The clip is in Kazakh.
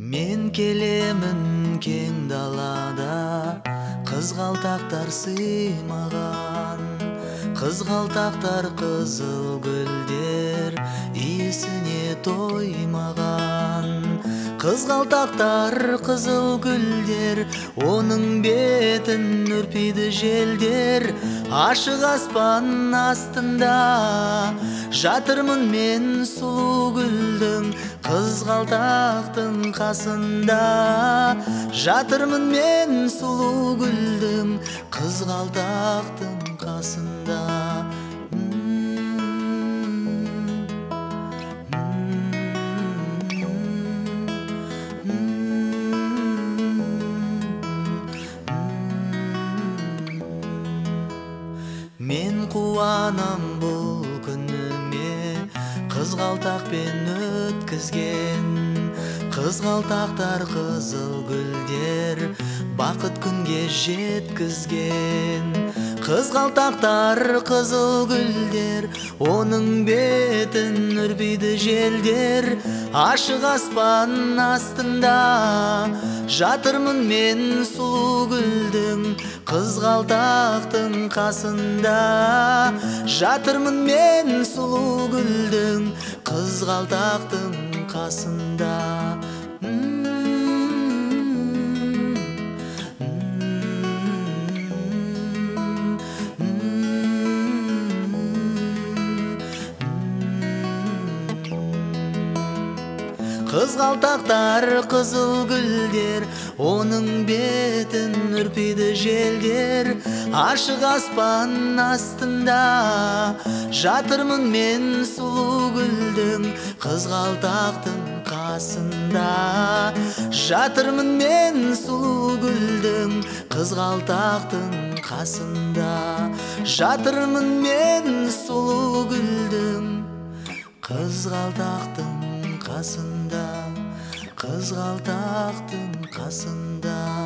Мен келемін кең далада, қызғалтақтар сыймаған. Қызғалтақтар қызыл гүлдер, иісіне тоймаған. Қызғалтақтар қызыл гүлдер, оның бетін үрпиді желдер. Ашық аспан астында жатырмын мен сұлу гүлдің, қызғалтақтың қасында. Жатырмын мен сұлу гүлдің, қызғалтақтың қасында. Мен қуанам бұл күніме, қызғалтақпен өткізген. Қызғалтақтар қызыл гүлдер, бақыт күнге жеткізген. Қызғалтақтар қызыл гүлдер, оның бетін үрпиді желдер. Ашық аспан астында жатырмын мен сұлу гүлдің, қызғалтақтың қасында. Жатырмын мен сұлу гүлдің, қызғалтақтың қасында. Қызғалтақтар қызыл гүлдер, оның бетін үрпиді желдер. Ашық аспан астында жатырмын мен сұлу гүлдің, қызғалтақтың қасында. Жатырмын мен сұлу гүлдің, қызғалтақтың қасында. Жатырмын мен сұлу гүлдің, қызғалтақтың қасында. Қызғалтақтың қасында.